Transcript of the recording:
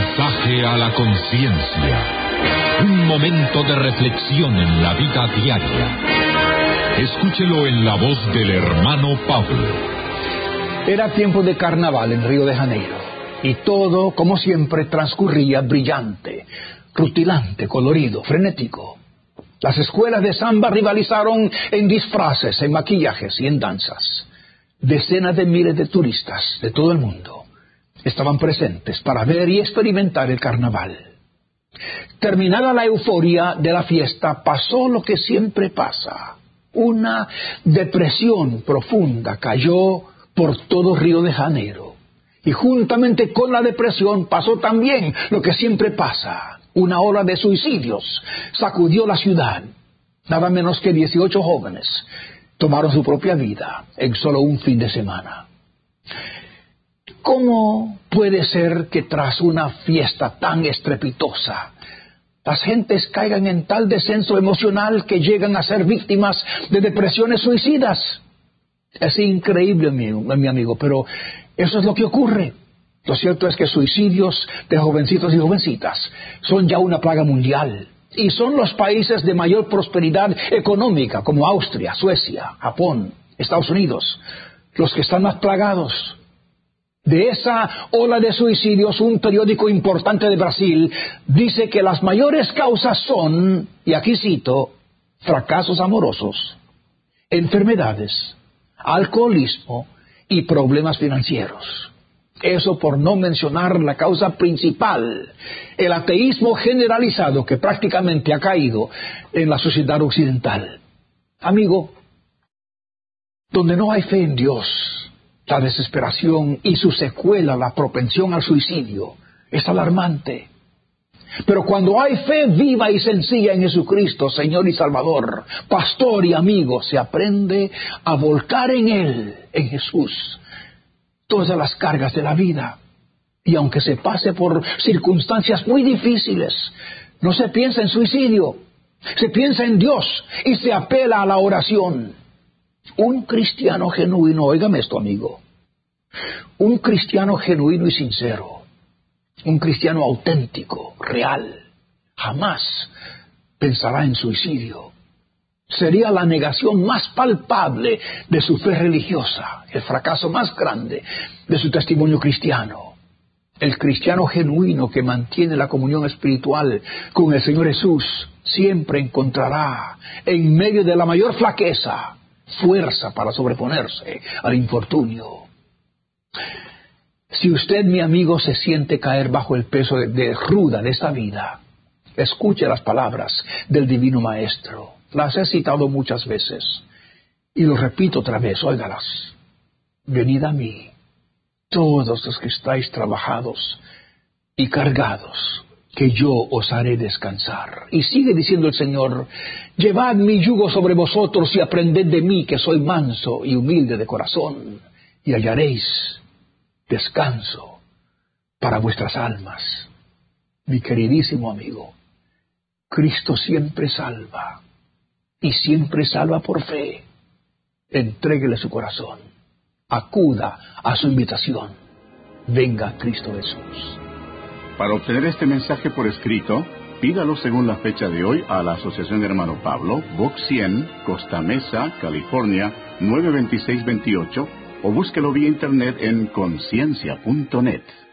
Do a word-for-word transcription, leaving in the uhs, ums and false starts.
Mensaje a la conciencia. Un momento de reflexión en la vida diaria. Escúchelo en la voz del hermano Pablo. Era tiempo de carnaval en Río de Janeiro, y todo, como siempre, transcurría brillante, rutilante, colorido, frenético. Las escuelas de samba rivalizaron en disfraces, en maquillajes y en danzas. Decenas de miles de turistas de todo el mundo estaban presentes para ver y experimentar el carnaval. Terminada la euforia de la fiesta, pasó lo que siempre pasa. Una depresión profunda cayó por todo Río de Janeiro. Y juntamente con la depresión pasó también lo que siempre pasa. Una ola de suicidios sacudió la ciudad. Nada menos que dieciocho jóvenes tomaron su propia vida en solo un fin de semana. ¿Cómo puede ser que tras una fiesta tan estrepitosa, las gentes caigan en tal descenso emocional que llegan a ser víctimas de depresiones suicidas? Es increíble, mi, mi amigo, pero eso es lo que ocurre. Lo cierto es que suicidios de jovencitos y jovencitas son ya una plaga mundial. Y son los países de mayor prosperidad económica, como Austria, Suecia, Japón, Estados Unidos, los que están más plagados. De esa ola de suicidios, un periódico importante de Brasil dice que las mayores causas son, y aquí cito, fracasos amorosos, enfermedades, alcoholismo y problemas financieros. Eso por no mencionar la causa principal, el ateísmo generalizado que prácticamente ha caído en la sociedad occidental. Amigo, donde no hay fe en Dios, la desesperación y su secuela, la propensión al suicidio, es alarmante. Pero cuando hay fe viva y sencilla en Jesucristo, Señor y Salvador, pastor y amigo, se aprende a volcar en Él, en Jesús, todas las cargas de la vida. Y aunque se pase por circunstancias muy difíciles, no se piensa en suicidio, se piensa en Dios y se apela a la oración. Un cristiano genuino, óigame esto, amigo, un cristiano genuino y sincero, un cristiano auténtico, real, jamás pensará en suicidio. Sería la negación más palpable de su fe religiosa, el fracaso más grande de su testimonio cristiano. El cristiano genuino que mantiene la comunión espiritual con el Señor Jesús siempre encontrará, en medio de la mayor flaqueza, fuerza para sobreponerse al infortunio. Si usted, mi amigo, se siente caer bajo el peso de, de ruda de esta vida, escuche las palabras del Divino Maestro. Las he citado muchas veces y lo repito otra vez, óigalas. Venid a mí, todos los que estáis trabajados y cargados, que yo os haré descansar. Y sigue diciendo el Señor, llevad mi yugo sobre vosotros y aprended de mí, que soy manso y humilde de corazón, y hallaréis descanso para vuestras almas. Mi queridísimo amigo, Cristo siempre salva. Y siempre salva por fe. Entréguele su corazón. Acuda a su invitación. Venga Cristo Jesús. Para obtener este mensaje por escrito, pídalo según la fecha de hoy a la Asociación Hermano Pablo, Box cien, Costa Mesa, California, nueve dos seis dos ocho, o búsquelo vía internet en conciencia punto net.